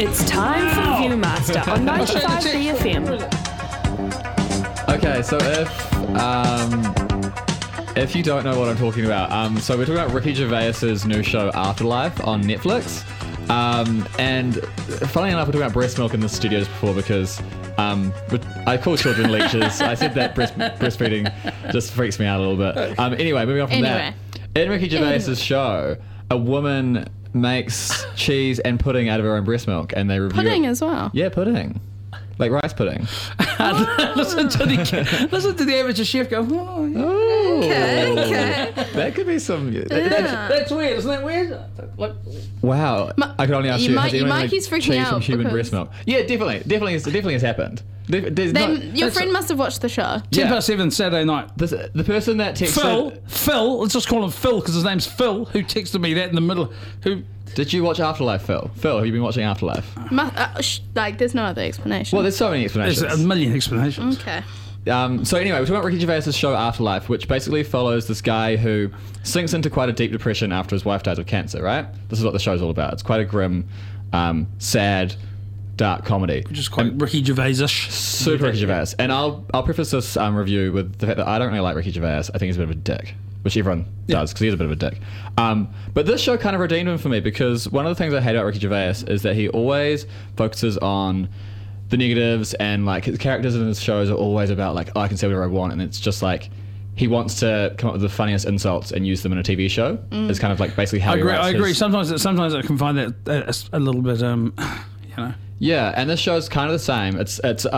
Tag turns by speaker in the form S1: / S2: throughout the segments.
S1: It's time for Viewmaster on 95 BFM.
S2: Okay, so if you don't know what I'm talking about, so we're talking about Ricky Gervais's new show Afterlife on Netflix. And funnily enough, we're talking about breast milk in the studios before because I call children leeches. I said that breastfeeding just freaks me out a little bit. Anyway, moving on from that. In Ricky Gervais's show, a woman makes cheese and pudding out of her own breast milk, and they review
S3: Pudding
S2: it.
S3: as well.
S2: Yeah, pudding. Like rice pudding.
S4: Listen to the amateur chef go, oh,
S3: Okay.
S2: That could be some...
S4: that's weird, isn't that weird? Like,
S2: Wow. I could only ask you, has anyone
S3: Mikey's
S2: made
S3: freaking
S2: cheese
S3: out
S2: from human
S3: because-
S2: breast milk? Yeah, definitely has happened.
S3: Then your friend must have watched the show.
S4: 10 past 7 Saturday night.
S2: The person that texted...
S4: Phil, let's just call him Phil because his name's Phil, who texted me that in the middle.
S2: Did you watch Afterlife, Phil? Phil, have you been watching Afterlife?
S3: There's no other explanation.
S2: Well, there's so many explanations.
S4: There's a million explanations.
S3: Okay.
S2: So anyway, we're talking about Ricky Gervais's show Afterlife, which basically follows this guy who sinks into quite a deep depression after his wife dies of cancer, right? This is what the show's all about. It's quite a grim, sad, dark comedy.
S4: Which is quite Ricky Gervais-ish.
S2: Super Ricky Gervais. And I'll preface this review with the fact that I don't really like Ricky Gervais. I think he's a bit of a dick, which everyone does because he's a bit of a dick. But this show kind of redeemed him for me because one of the things I hate about Ricky Gervais is that he always focuses on the negatives, and like his characters in his shows are always about like, oh, I can say whatever I want, and it's just like he wants to come up with the funniest insults and use them in a TV show. It's kind of like basically how
S4: I
S2: he
S4: agree.
S2: writes
S4: I agree.
S2: his...
S4: Sometimes I can find that a little bit,
S2: Yeah, and this show's kind of the same. It's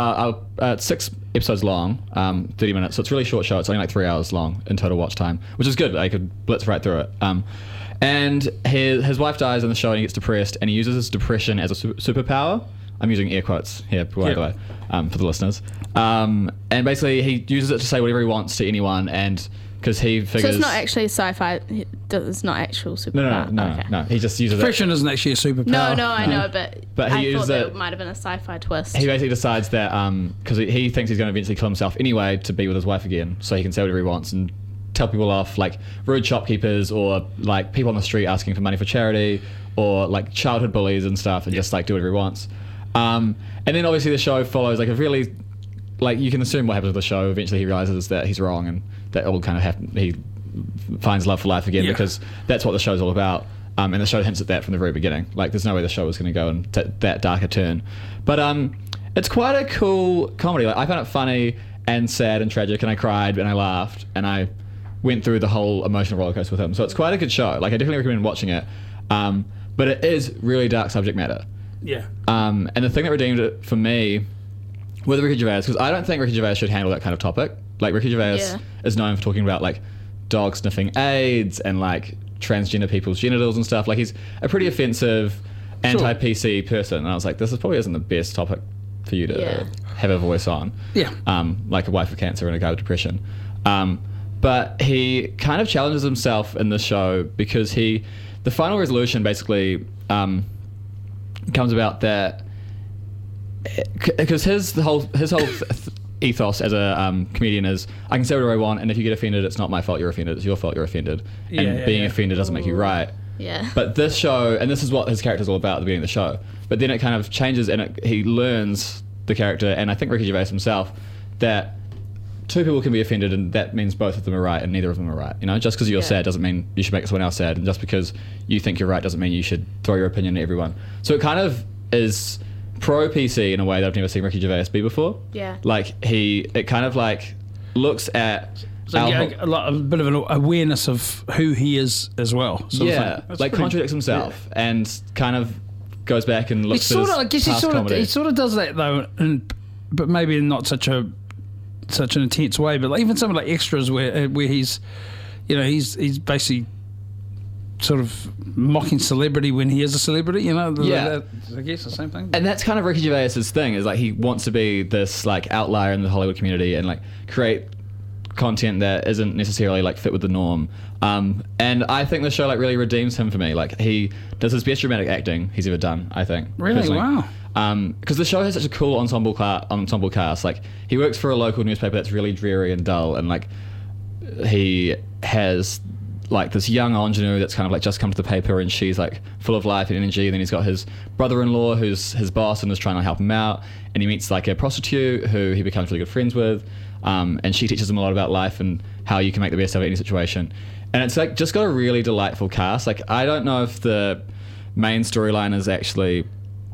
S2: 6 episodes long, 30 minutes, so it's a really short show. It's only like 3 hours long in total watch time, which is good. I could blitz right through it. And his wife dies in the show, and he gets depressed, and he uses his depression as a superpower. I'm using air quotes here, by the way, for the listeners. And basically, he uses it to say whatever he wants to anyone, and because he figures...
S3: So it's not actually sci-fi. It's not actual superpower.
S2: No. He just uses
S4: depression isn't actually a superpower.
S3: No, I know, but
S2: he
S3: I
S2: uses
S3: thought that
S2: it...
S3: it might have been a sci-fi twist.
S2: He basically decides that because he thinks he's going to eventually kill himself anyway to be with his wife again, so he can say whatever he wants and tell people off, like rude shopkeepers or like people on the street asking for money for charity or like childhood bullies and stuff, and just like do whatever he wants. And then obviously the show follows like a really, like you can assume what happens with the show. Eventually he realizes that he's wrong and that all kind of happen. He finds love for life again because that's what the show's all about. And the show hints at that from the very beginning. Like there's no way the show was going to go in that darker turn. But it's quite a cool comedy. Like I found it funny and sad and tragic, and I cried and I laughed and I went through the whole emotional roller coaster with him. So it's quite a good show. Like I definitely recommend watching it. But it is really dark subject matter.
S4: Yeah.
S2: And the thing that redeemed it for me with Ricky Gervais, because I don't think Ricky Gervais should handle that kind of topic. Like Ricky Gervais is known for talking about like dogs sniffing AIDS and like transgender people's genitals and stuff. Like he's a pretty offensive, anti-PC person. And I was like, this probably isn't the best topic for you to have a voice on.
S4: Yeah.
S2: Like a wife with cancer and a guy with depression. But he kind of challenges himself in this show because the final resolution basically comes about that because his whole ethos as a comedian is I can say whatever I want, and if you get offended, it's not my fault you're offended, it's your fault you're offended, and being offended doesn't make you right.
S3: Yeah.
S2: But this show, and this is what his character's all about at the beginning of the show, but then it kind of changes and he learns the character, and I think Ricky Gervais himself, that two people can be offended and that means both of them are right and neither of them are right. You know, just because you're sad doesn't mean you should make someone else sad, and just because you think you're right doesn't mean you should throw your opinion at everyone. So it kind of is pro-PC in a way that I've never seen Ricky Gervais be before.
S3: Yeah.
S2: Like it kind of like looks at...
S4: a bit of an awareness of who he is as well.
S2: Like contradicts himself and kind of goes back and looks at his past comedy.
S4: He sort of does that though, but maybe in not such an intense way. But like, even something like Extras, where he's, you know, he's basically sort of mocking celebrity when he is a celebrity. You know, I guess the same thing.
S2: And that's kind of Ricky Gervais's thing, is like he wants to be this like outlier in the Hollywood community and like create content that isn't necessarily like fit with the norm. And I think the show like really redeems him for me. Like he does his best dramatic acting he's ever done, I think.
S4: Really?
S2: Personally.
S4: Wow.
S2: Because the show has such a cool ensemble cast. Like he works for a local newspaper that's really dreary and dull, and like he has like this young ingenue that's kind of like just come to the paper, and she's like full of life and energy. And then he's got his brother-in-law who's his boss and is trying to help him out. And he meets like a prostitute who he becomes really good friends with. And she teaches him a lot about life and how you can make the best of any situation. And it's like just got a really delightful cast. Like, I don't know if the main storyline is actually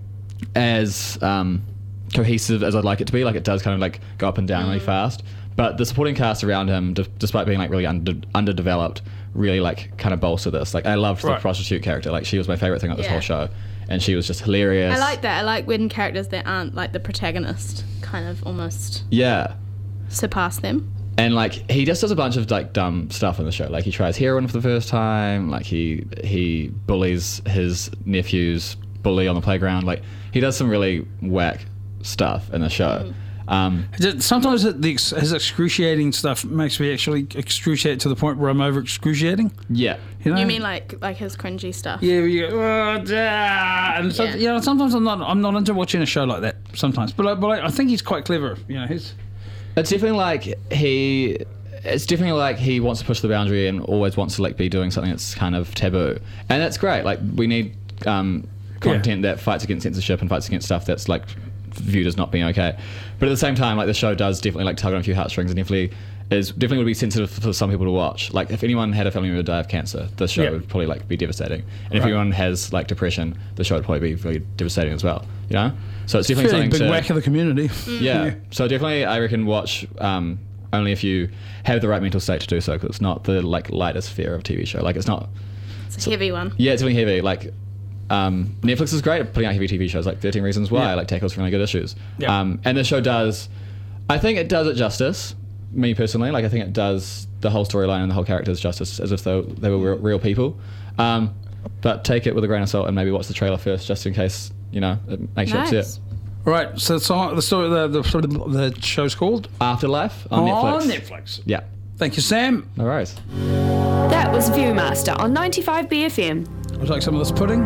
S2: as cohesive as I'd like it to be. Like, it does kind of like go up and down really fast. But the supporting cast around him, despite being like really underdeveloped, really like kind of bolster this. Like, I loved the prostitute character. Like, she was my favorite thing about this whole show, and she was just hilarious.
S3: I like that. I like when characters that aren't like the protagonist kind of almost surpass them.
S2: And like, he just does a bunch of like dumb stuff in the show. Like, he tries heroin for the first time. Like, he bullies his nephew's bully on the playground. Like, he does some really whack stuff in the show.
S4: Sometimes his excruciating stuff makes me actually excruciate to the point where I'm over excruciating.
S2: Yeah.
S4: You know?
S3: You mean like his cringy stuff?
S4: Yeah, you go, and so, you know, sometimes I'm not into watching a show like that. Sometimes, but I think he's quite clever. You know,
S2: it's definitely like he wants to push the boundary and always wants to like be doing something that's kind of taboo, and that's great. Like, we need content that fights against censorship and fights against stuff that's like viewed as not being okay. But at the same time, like, the show does definitely like tug on a few heartstrings, and definitely would be sensitive for some people to watch. Like, if anyone had a family member die of cancer, the show would probably like be devastating. And if anyone has like depression, the show would probably be really devastating as well. You know, so it's definitely something
S4: big whack of the community.
S2: Yeah. So definitely, I reckon watch only if you have the right mental state to do so, because it's not the like lightest fare of a TV show. Like, it's not.
S3: It's a heavy one.
S2: Yeah, it's really heavy. Like, Netflix is great at putting out heavy TV shows, like 13 Reasons Why, like tackles really good issues. Yeah. And the show does, I think it does it justice, me personally. Like, I think it does the whole storyline and the whole characters justice as if they were real people. But take it with a grain of salt and maybe watch the trailer first, just in case, you know, it makes you upset.
S4: All right, so the show's called
S2: Afterlife on Netflix.
S4: On Netflix.
S2: Yeah.
S4: Thank you, Sam.
S2: No worries.
S1: That was Viewmaster on 95BFM.
S4: Would you like some of this pudding?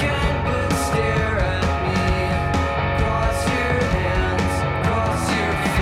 S5: Cross your hands, cross your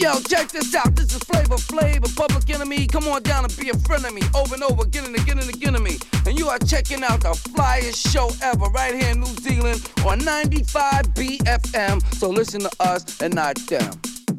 S5: Yo, check this out. This is Flavor Flav, Public Enemy. Come on down and be a friend of me. Over and over, again and again and again of me. And you are checking out the flyest show ever right here in New Zealand on 95 BFM. So listen to us and not them.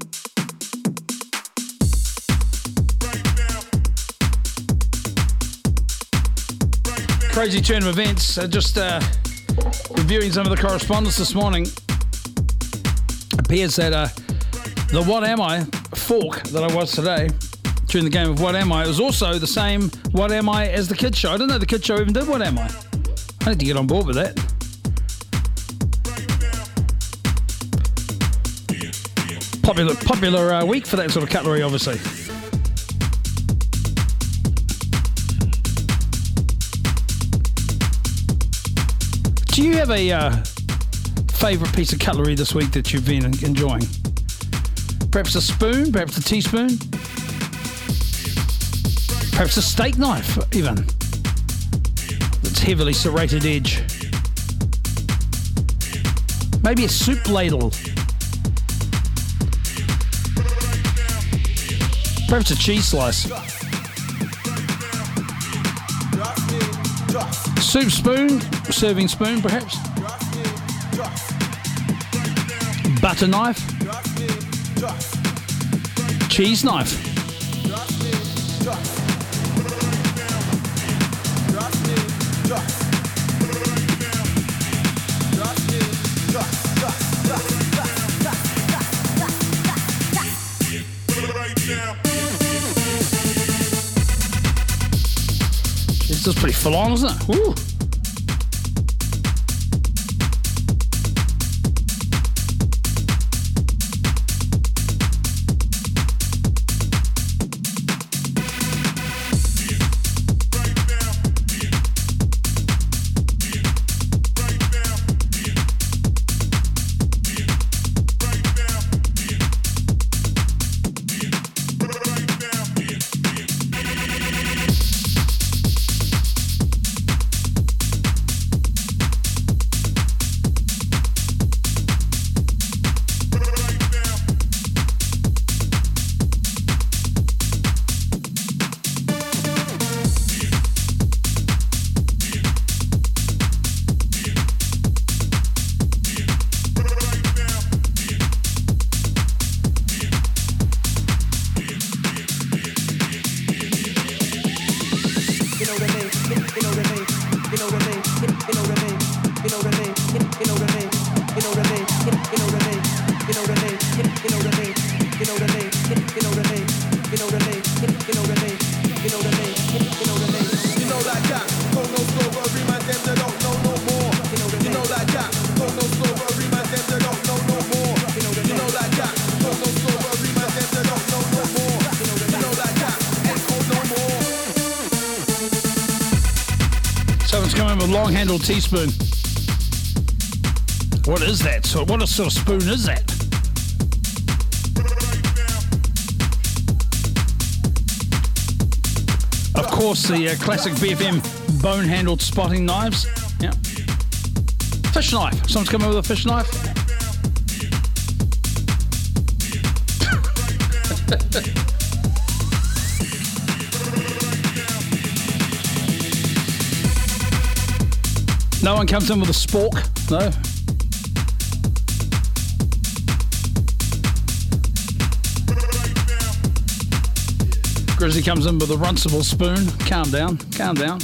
S4: Crazy turn of events. Just reviewing some of the correspondence this morning. It appears that the What Am I fork that I was today during the game of What Am I, it was also the same What Am I as the kids show. I didn't know the kids show even did What Am I. I need to get on board with that. Popular week for that sort of cutlery, obviously. Do you have a favourite piece of cutlery this week that you've been enjoying? Perhaps a spoon, perhaps a teaspoon, perhaps a steak knife, even. That's heavily serrated edge. Maybe a soup ladle. Perhaps a cheese slice. Soup spoon, serving spoon perhaps. Butter knife. Cheese knife. This is pretty full on, isn't it? Woo. Long-handled teaspoon. What is that? So, what sort of spoon is that? Of course, the classic BFM bone-handled spotting knives. Yeah. Fish knife. Someone's come over with a fish knife. No one comes in with a spork, no. Grizzly comes in with a runcible spoon. Calm down, calm down.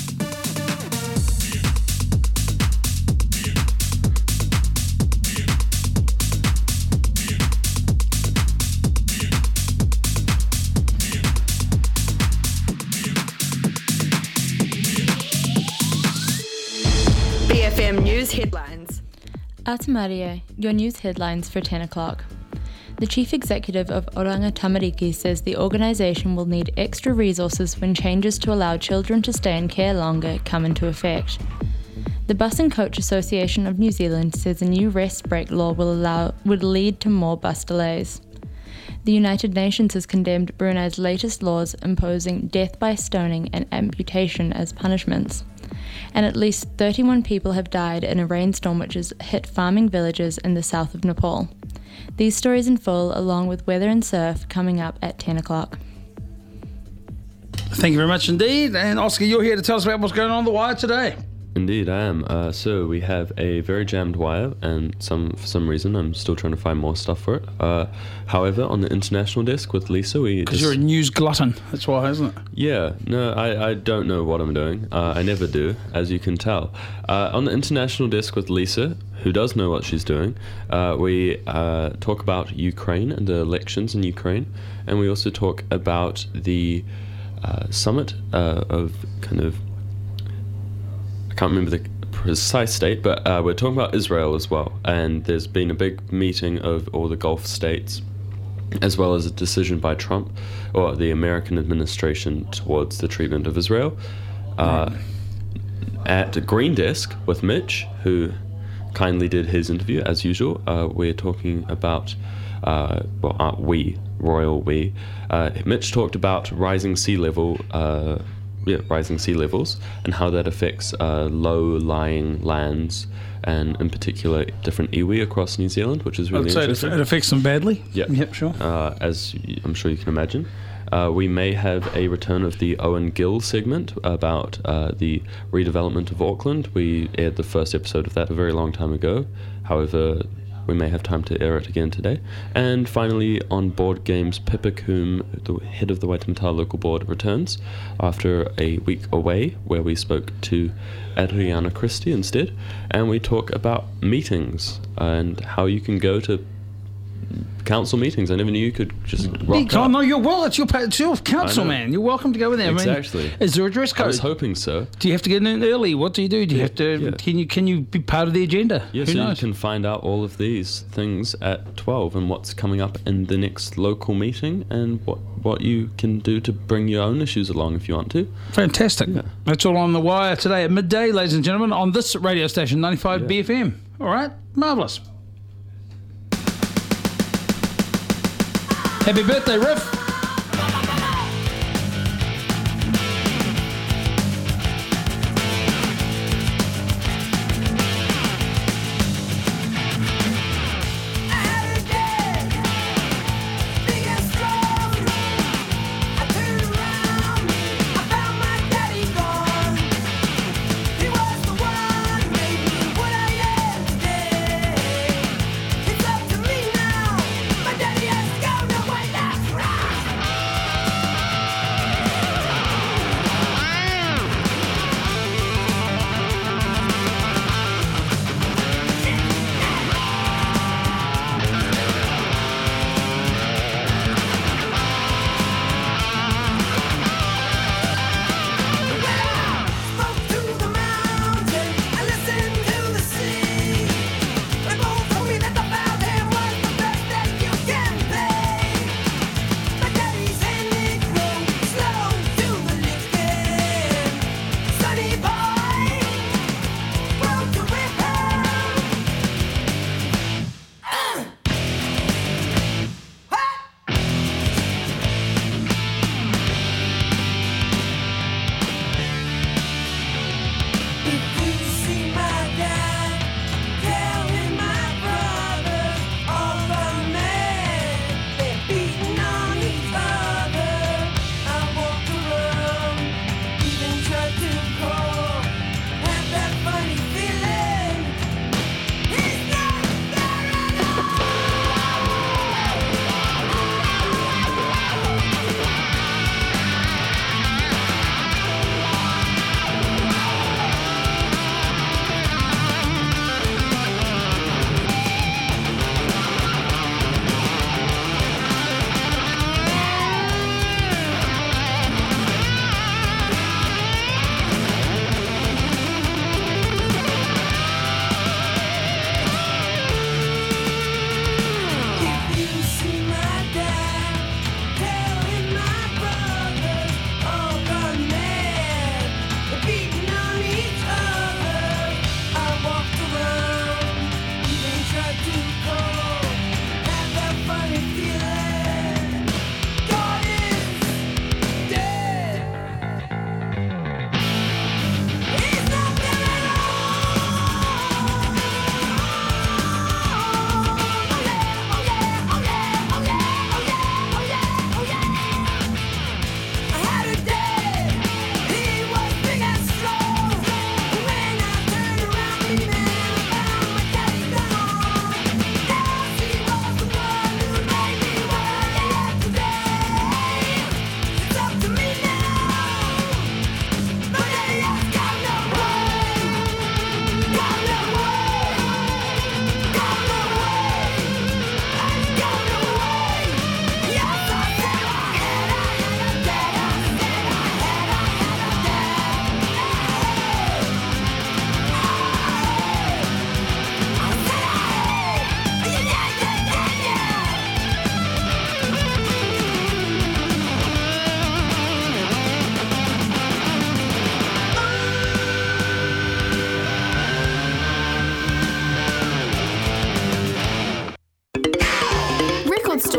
S1: BFM News Headlines.
S6: Atamario, your news headlines for 10 o'clock. The chief executive of Oranga Tamariki says the organisation will need extra resources when changes to allow children to stay in care longer come into effect. The Bus and Coach Association of New Zealand says a new rest break law would lead to more bus delays. The United Nations has condemned Brunei's latest laws imposing death by stoning and amputation as punishments. And at least 31 people have died in a rainstorm which has hit farming villages in the south of Nepal. These stories in full, along with weather and surf, coming up at 10 o'clock.
S4: Thank you very much indeed. And Oscar, you're here to tell us about what's going on The Wire today.
S7: Indeed, I am. So we have a very jammed wire, and for some reason I'm still trying to find more stuff for it. However, on the international desk with Lisa,
S4: because you're a news glutton, that's why, isn't it?
S7: Yeah, no, I don't know what I'm doing. I never do, as you can tell. On the international desk with Lisa, who does know what she's doing, we talk about Ukraine and the elections in Ukraine, and we also talk about the summit of kind of, I can't remember the precise date, but we're talking about Israel as well. And there's been a big meeting of all the Gulf states, as well as a decision by Trump, or the American administration, towards the treatment of Israel. At Green Desk with Mitch, who kindly did his interview, as usual, we're talking about, Mitch talked about rising sea levels and how that affects low-lying lands, and in particular different iwi across New Zealand, which is really interesting.
S4: It affects them badly?
S7: Yep,
S4: sure.
S7: As I'm sure you can imagine. We may have a return of the Owen Gill segment about the redevelopment of Auckland. We aired the first episode of that a very long time ago. However, we may have time to air it again today. And finally, on board games, Pippa Coombe, the head of the Waitemata local board, returns after a week away, where we spoke to Adriana Christie instead, and we talk about meetings and how you can go to council meetings. I never knew you could just rock up.
S4: No, it's your council, man. You're welcome to go in there.
S7: Exactly.
S4: I mean, is there a dress code?
S7: I was hoping so.
S4: Do you have to get in early? What do you do? Do you have to? Yeah. Can you be part of the agenda?
S7: Yeah, so you can find out all of these things at 12 and what's coming up in the next local meeting, and what you can do to bring your own issues along if you want to.
S4: Fantastic. Yeah. That's all on The Wire today at midday, ladies and gentlemen, on this radio station, 95 BFM. All right, marvellous. Happy birthday, Riff.
S8: It's up to me now. My daddy has gone away. That's right.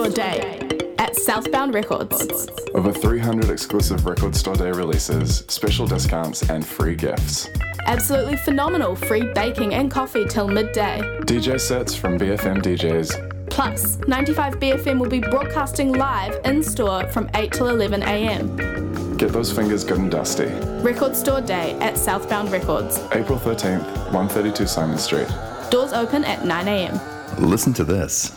S3: Day at Southbound Records.
S8: Over 300 exclusive Record Store Day releases, special discounts and free gifts.
S3: Absolutely phenomenal free baking and coffee till midday.
S8: DJ sets from BFM DJs.
S3: Plus, 95BFM will be broadcasting live in-store from 8 till 11 a.m.
S8: Get those fingers good and dusty.
S3: Record Store Day at Southbound Records.
S8: April 13th, 132 Simon Street.
S3: Doors open at 9 a.m.
S9: Listen to this.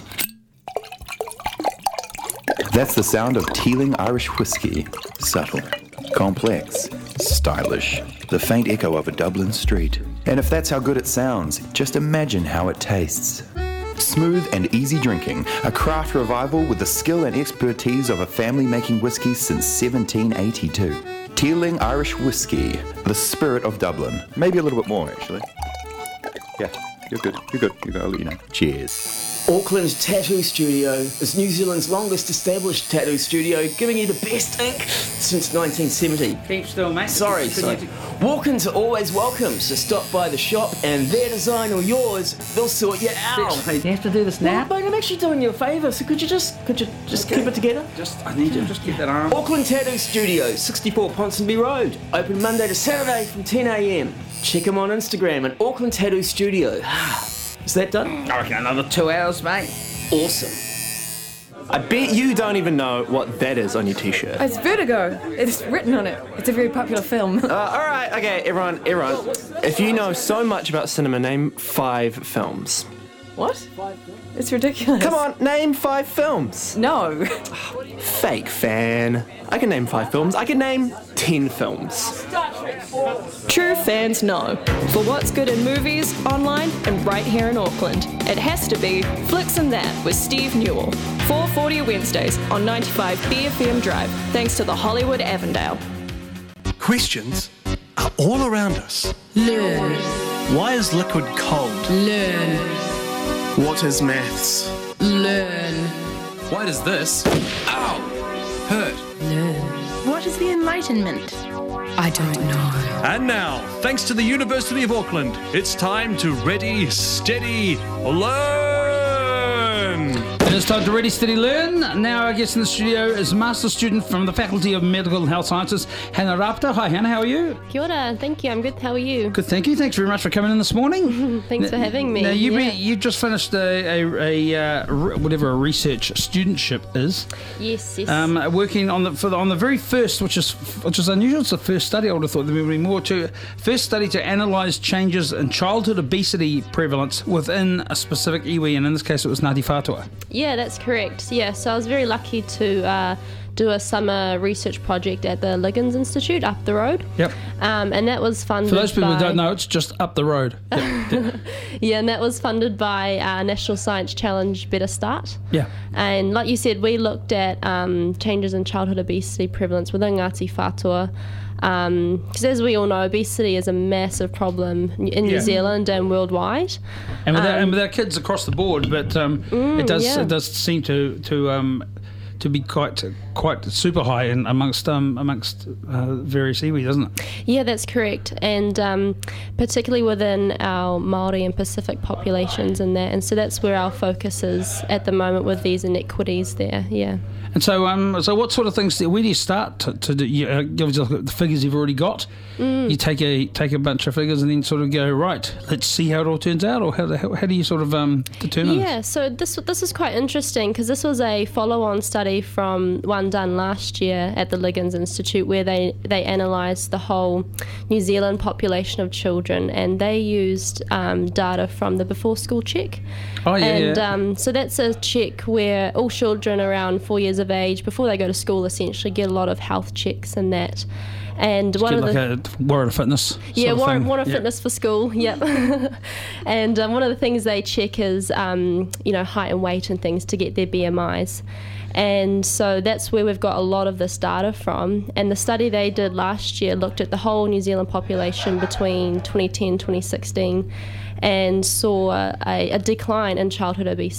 S9: That's the sound of Teeling Irish whiskey. Subtle, complex, stylish. The faint echo of a Dublin street. And if that's how good it sounds, just imagine how it tastes. Smooth and easy drinking, a craft revival with the skill and expertise of a family making whiskey since 1782. Teeling Irish whiskey, the spirit of Dublin. Maybe a little bit more, actually. Yeah, you're good. I'll let you know. Cheers.
S10: Auckland Tattoo Studio is New Zealand's longest established tattoo studio, giving you the best ink since 1970.
S4: Keep still, mate.
S10: Sorry. Walk-ins are always welcome, so stop by the shop and their design or yours, they'll sort you out.
S4: Do you have to do this now?
S10: No, mate, I'm actually doing you a favour, so could you just keep it together?
S4: I need you. Just keep that arm.
S10: Auckland Tattoo Studio, 64 Ponsonby Road, open Monday to Saturday from 10 a.m. Check them on Instagram at Auckland Tattoo Studio. Is that done?
S4: I reckon another 2 hours, mate.
S10: Awesome.
S11: I bet you don't even know what that is on your t-shirt.
S12: It's Vertigo. It's written on it. It's a very popular film.
S11: All right, okay, everyone. If you know so much about cinema, name 5 films.
S12: What? It's ridiculous.
S11: Come on, name 5 films.
S12: No.
S11: Fake fan. I can name 5 films. I can name 10 films.
S12: True fans know. For what's good in movies, online, and right here in Auckland, it has to be Flicks and That with Steve Newell. 4:40 Wednesdays on 95 BFM Drive, thanks to the Hollywood Avondale.
S13: Questions are all around us.
S14: Learn.
S13: Why is liquid cold?
S14: Learn.
S13: What is maths?
S14: Learn.
S15: Why does this, ow, hurt?
S14: Learn.
S16: What is the Enlightenment?
S14: I don't know.
S13: And now, thanks to the University of Auckland, it's time to Ready, Steady, Learn!
S4: And it's time to Ready, Steady, Learn. Now our guest in the studio is Master Student from the Faculty of Medical and Health Sciences, Hannah Rapta. Hi Hannah, how are you?
S17: Kia ora, thank you, I'm good, how are you?
S4: Good, thank you. Thanks very much for coming in this morning.
S17: Thanks for having me.
S4: Now you just finished a whatever a research studentship is.
S17: Yes.
S4: Working on the very first, which is unusual. It's the first study. I would have thought there would be more to first study to analyse changes in childhood obesity prevalence within a specific iwi, and in this case it was Ngāti Whātua.
S17: Yeah, that's correct. Yeah, so I was very lucky to do a summer research project at the Liggins Institute up the road.
S4: Yep.
S17: And that was funded
S4: for those people
S17: by,
S4: who don't know, it's just up the road. Yep.
S17: Yeah, and that was funded by National Science Challenge Better Start.
S4: Yeah.
S17: And like you said, we looked at changes in childhood obesity prevalence within Ngāti Whātua. Because as we all know, obesity is a massive problem in New Zealand and worldwide,
S4: and with our kids across the board. But it does seem to be quite super high amongst various iwi, doesn't it?
S17: Yeah, that's correct, and particularly within our Māori and Pacific populations and so that's where our focus is at the moment with these inequities there. Yeah.
S4: And so what sort of things? Where do you start to do? You look at the figures you've already got. You take a bunch of figures and then sort of go, right, let's see how it all turns out, or how do you sort of determine?
S17: Yeah, so this is quite interesting because this was a follow-on study from one done last year at the Liggins Institute where they analysed the whole New Zealand population of children, and they used data from the before school check.
S4: Oh yeah.
S17: And so that's a check where all children around 4 years of age, before they go to school, essentially get a lot of health checks and that. And
S4: just
S17: one of
S4: a warrant of fitness.
S17: Warrant of fitness for school. Yep. And one of the things they check is height and weight and things to get their BMIs. And so that's where we've got a lot of this data from. And the study they did last year looked at the whole New Zealand population between 2010 and 2016 and saw a decline in childhood obesity.